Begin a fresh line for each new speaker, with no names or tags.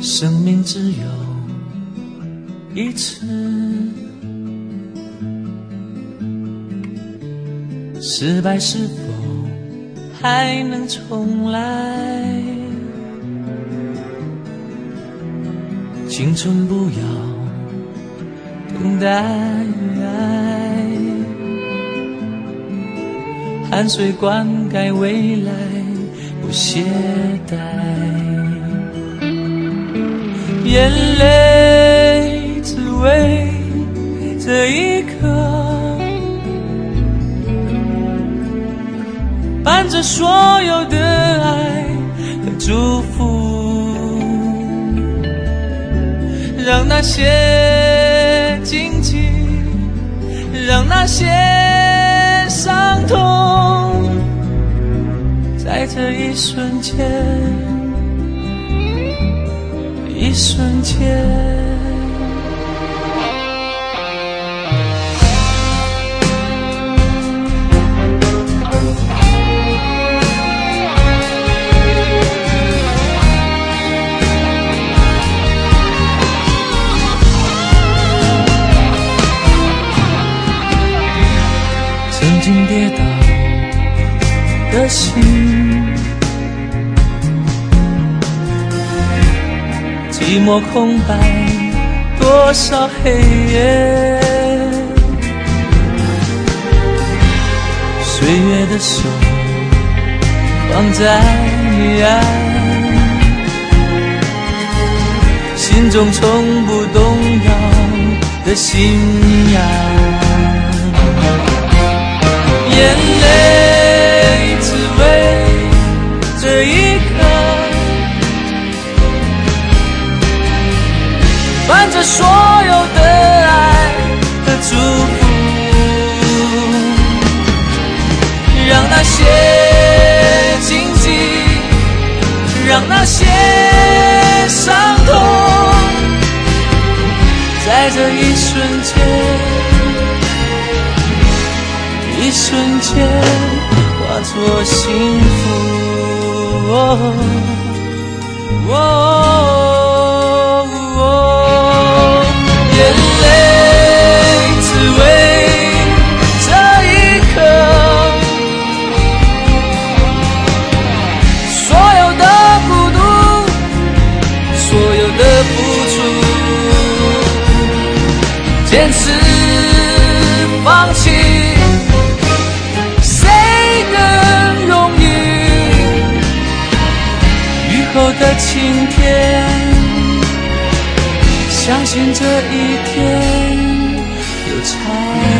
生命只有一次，失败是否还能重来？青春不要等待，汗水灌溉未来，不懈怠。眼泪只为这一刻，伴着所有的爱和祝福，让那些荆棘，让那些伤痛，在这一瞬间，一瞬间。曾经跌倒的心，寂寞空白多少黑夜，岁月的手放在岸，心中从不动摇的信仰。眼泪只为这一刻，伴着所有的爱和祝福，让那些荆棘，让那些伤痛，在这一瞬间，一瞬间化作幸福。眼泪只为这一刻，所有的孤独，所有的付出，坚持放弃的晴天，相信这一天有彩